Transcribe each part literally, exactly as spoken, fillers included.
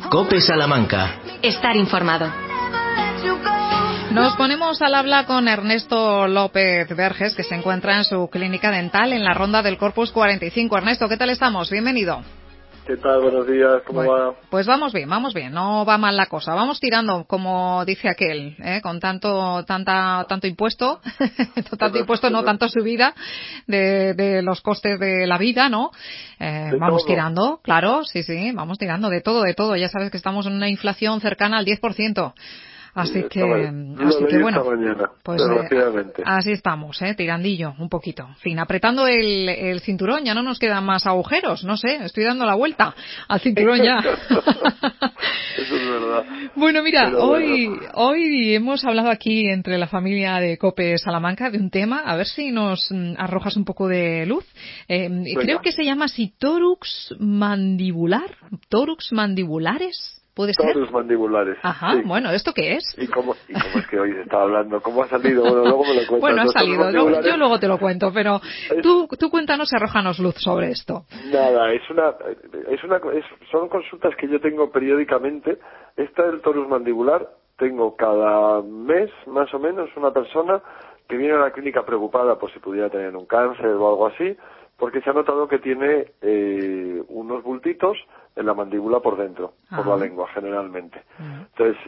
COPE Salamanca. Estar informado. Nos ponemos al habla con Ernesto López Verges, que se encuentra en su clínica dental en la Ronda del Corpus cuarenta y cinco. Ernesto, ¿qué tal estamos? Bienvenido. ¿Qué tal? Buenos días, ¿cómo bueno, va? Pues vamos bien, vamos bien, no va mal la cosa. Vamos tirando, como dice aquel, ¿eh? con tanto tanta tanto impuesto, tanto impuesto, no tanto subida de, de los costes de la vida, ¿no? Eh, vamos todo. tirando, claro, sí, sí, vamos tirando de todo, de todo. Ya sabes que estamos en una inflación cercana al diez por ciento. Así que, lo así que bueno, mañana, pues eh, así estamos, eh, tirandillo un poquito. En fin, apretando el, el cinturón, ya no nos quedan más agujeros, no sé, estoy dando la vuelta al cinturón ya. Eso es verdad. Bueno, mira, Pero hoy bueno. hoy hemos hablado aquí entre la familia de COPE Salamanca de un tema, a ver si nos arrojas un poco de luz. Eh, creo que se llama así torux mandibular, torux mandibulares. ¿Puede ser? Torus mandibulares. Ajá, sí. Bueno, ¿esto qué es? ¿Y cómo, ¿Y cómo es que hoy se está hablando? ¿Cómo ha salido? Bueno, luego me lo cuentas. Bueno, ha salido, yo, yo luego te lo cuento, pero es, tú, tú cuéntanos y arrójanos luz sobre esto. Nada, es una, es una, es, son consultas que yo tengo periódicamente. Esta del torus mandibular, tengo cada mes, más o menos, una persona que viene a la clínica preocupada por si pudiera tener un cáncer o algo así, porque se ha notado que tiene eh, unos bultitos en la mandíbula por dentro, ah. por la lengua generalmente. Uh-huh. Entonces,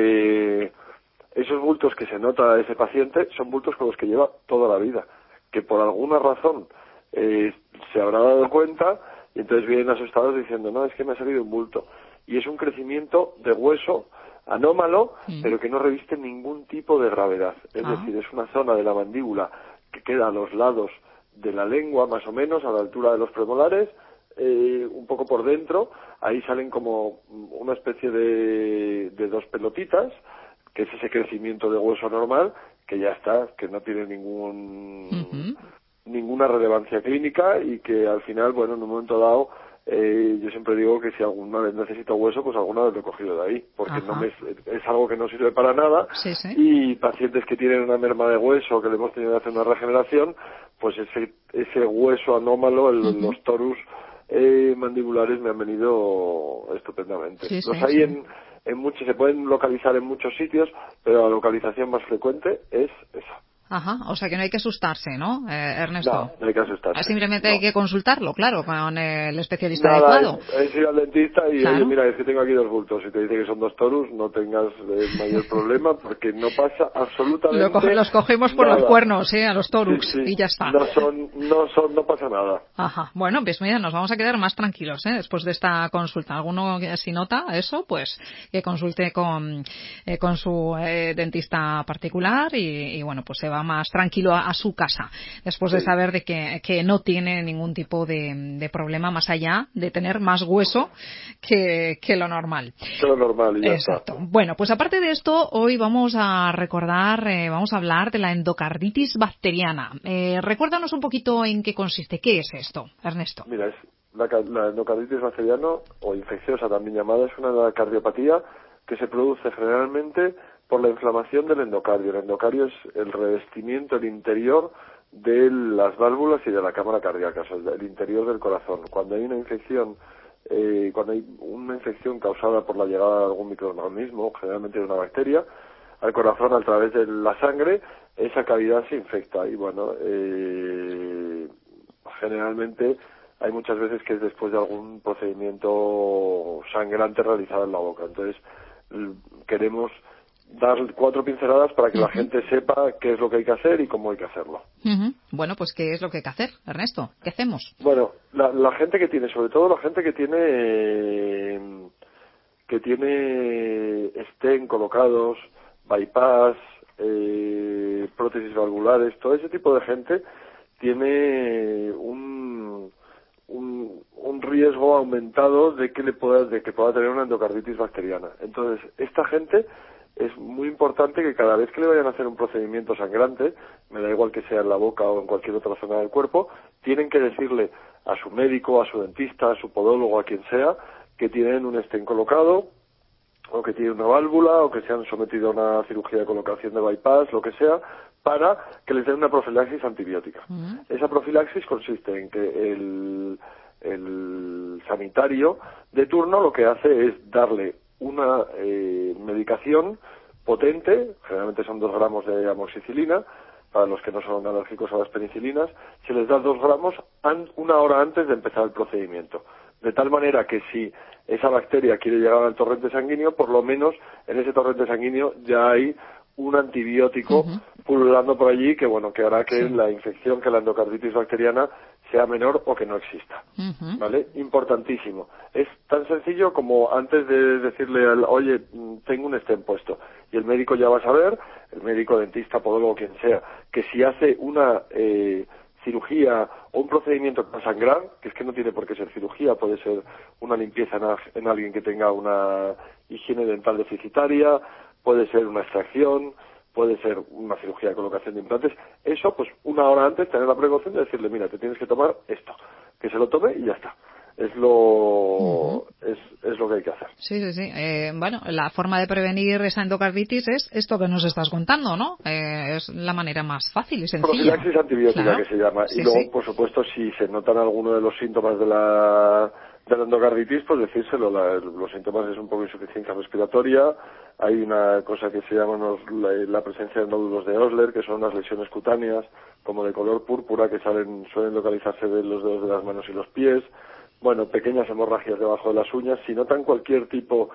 eh, esos bultos que se nota ese paciente son bultos con los que lleva toda la vida, que por alguna razón eh, se habrá dado cuenta y entonces vienen asustados diciendo, no, es que me ha salido un bulto. Y es un crecimiento de hueso anómalo, uh-huh. pero que no reviste ningún tipo de gravedad. Es uh-huh. decir, es una zona de la mandíbula que queda a los lados de la lengua, más o menos, a la altura de los premolares, eh, un poco por dentro, ahí salen como una especie de, de dos pelotitas, que es ese crecimiento de hueso normal, que ya está, que no tiene ningún uh-huh. ninguna relevancia clínica y que al final, bueno, en un momento dado, eh, yo siempre digo que si alguna vez necesito hueso, pues alguna vez lo he cogido de ahí, porque no me, es algo que no sirve para nada, sí, sí. y pacientes que tienen una merma de hueso, que le hemos tenido que hacer una regeneración, pues ese ese hueso anómalo, el, uh-huh. los torus eh, mandibulares me han venido estupendamente. Sí, los sí, hay sí. en, en muchos, se pueden localizar en muchos sitios, pero la localización más frecuente es esa. Ajá, o sea que no hay que asustarse, ¿no, eh, Ernesto? No, no hay que asustarse. Simplemente no. hay que consultarlo, claro, con el especialista Nada, adecuado. Es, es ir al dentista y, claro. oye, mira, es que tengo aquí dos bultos. Si te dice que son dos torus, no tengas el mayor problema, porque no pasa absolutamente Lo co- Los cogemos por nada. los cuernos, ¿eh? A los torux, sí, sí. y ya está. No son, no son, no pasa nada. Ajá, bueno, pues mira, nos vamos a quedar más tranquilos, ¿eh? Después de esta consulta. Alguno que si nota eso, pues que consulte con, eh, con su eh, dentista particular y, y, bueno, pues se va más tranquilo a, a su casa. Después sí. de saber de que, que no tiene ningún tipo de, de problema más allá de tener más hueso que, que lo normal. Que lo normal, y ya Exacto. está. Bueno, pues aparte de esto, hoy vamos a recordar, eh, vamos a hablar de la endocarditis bacteriana. Eh, recuérdanos un poquito en qué consiste. ¿Qué es esto, Ernesto? Mira, es la, la endocarditis bacteriana, o infecciosa también llamada, es una cardiopatía que se produce generalmente por la inflamación del endocardio. El endocardio es el revestimiento, el interior de las válvulas y de la cámara cardíaca, o sea, el interior del corazón. Cuando hay una infección, eh, cuando hay una infección causada por la llegada de algún microorganismo, generalmente de una bacteria, al corazón a través de la sangre, esa cavidad se infecta. Y bueno, eh, generalmente hay muchas veces que es después de algún procedimiento sangrante realizado en la boca. Entonces, queremos dar cuatro pinceladas para que uh-huh. la gente sepa qué es lo que hay que hacer y cómo hay que hacerlo. Uh-huh. Bueno, pues ¿qué es lo que hay que hacer, Ernesto? ¿Qué hacemos? Bueno, la, la gente que tiene, sobre todo la gente que tiene eh, que tiene estén colocados, bypass, eh, prótesis valvulares, todo ese tipo de gente tiene un un, un riesgo aumentado de que le pueda de que pueda tener una endocarditis bacteriana. Entonces, esta gente es muy importante que cada vez que le vayan a hacer un procedimiento sangrante, me da igual que sea en la boca o en cualquier otra zona del cuerpo, tienen que decirle a su médico, a su dentista, a su podólogo, a quien sea, que tienen un estén colocado, o que tienen una válvula, o que se han sometido a una cirugía de colocación de bypass, lo que sea, para que les den una profilaxis antibiótica. Uh-huh. Esa profilaxis consiste en que el el sanitario de turno lo que hace es darle una eh, medicación potente, generalmente son dos gramos de amoxicilina, para los que no son alérgicos a las penicilinas, se les da dos gramos an- una hora antes de empezar el procedimiento. De tal manera que si esa bacteria quiere llegar al torrente sanguíneo, por lo menos en ese torrente sanguíneo ya hay un antibiótico uh-huh. pululando por allí que, bueno, que hará que sí. la infección, que la endocarditis bacteriana sea menor o que no exista. Uh-huh. ¿Vale? Importantísimo. Es tan sencillo como antes de decirle al, oye, tengo un stent puesto, y el médico ya va a saber, el médico, dentista, podólogo, quien sea, que si hace una eh, cirugía o un procedimiento para sangrar, que es que no tiene por qué ser cirugía, puede ser una limpieza en, a, en alguien que tenga una higiene dental deficitaria, puede ser una extracción, puede ser una cirugía de colocación de implantes, eso pues una hora antes tener la precaución de decirle, mira, te tienes que tomar esto, que se lo tome y ya está. Es lo uh-huh. es, es lo que hay que hacer. Sí, sí, sí. Eh, bueno, la forma de prevenir esa endocarditis es esto que nos estás contando, ¿no? Eh, es la manera más fácil y sencilla. Profilaxis antibiótica, claro. que se llama. Sí, y luego, sí. por supuesto, si se notan alguno de los síntomas de la de la endocarditis, pues decírselo. La, los síntomas es un poco insuficiencia respiratoria. Hay una cosa que se llama los, la, la presencia de nódulos de Osler, que son unas lesiones cutáneas, como de color púrpura, que salen suelen localizarse de los dedos de las manos y los pies. Bueno, pequeñas hemorragias debajo de las uñas. Si notan cualquier tipo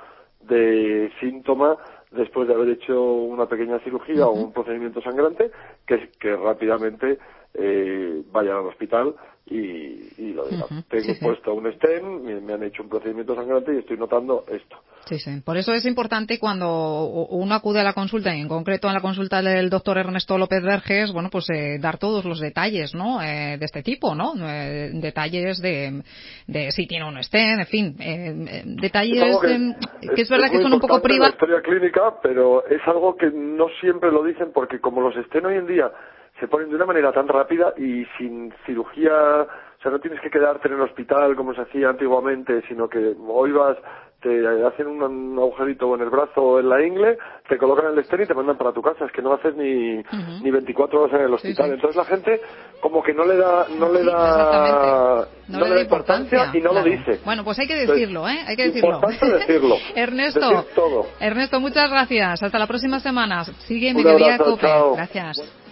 de síntoma después de haber hecho una pequeña cirugía uh-huh. o un procedimiento sangrante, que, que rápidamente eh, vayan al hospital y, y lo digan. Uh-huh. Tengo sí, puesto sí. un stent, me, me han hecho un procedimiento sangrante y estoy notando esto. Sí, sí. Por eso es importante cuando uno acude a la consulta, y en concreto a la consulta del doctor Ernesto López Verges, bueno, pues eh, dar todos los detalles, ¿no? Eh, de este tipo, ¿no? Eh, detalles de, de si tiene un stent, en fin, eh, detalles es que, eh, que es verdad es que son un poco privados. La historia clínica, pero es algo que no siempre lo dicen porque como los stents hoy en día se ponen de una manera tan rápida y sin cirugía, o sea, no tienes que quedarte en el hospital como se hacía antiguamente, sino que hoy vas, te hacen un, un agujerito en el brazo o en la ingle, te colocan el stent y te mandan para tu casa. Es que no haces ni uh-huh. ni veinticuatro horas en el hospital. Sí, sí. Entonces la gente como que no le da no le sí, da no, no le da importancia, importancia y no claro. lo dice. Bueno, pues hay que decirlo, ¿eh? Hay que decirlo. Importante decirlo. Ernesto, decir todo. Ernesto, muchas gracias. Hasta la próxima semana. Sigue Un Mediodía abrazo, Cope. chao. Gracias.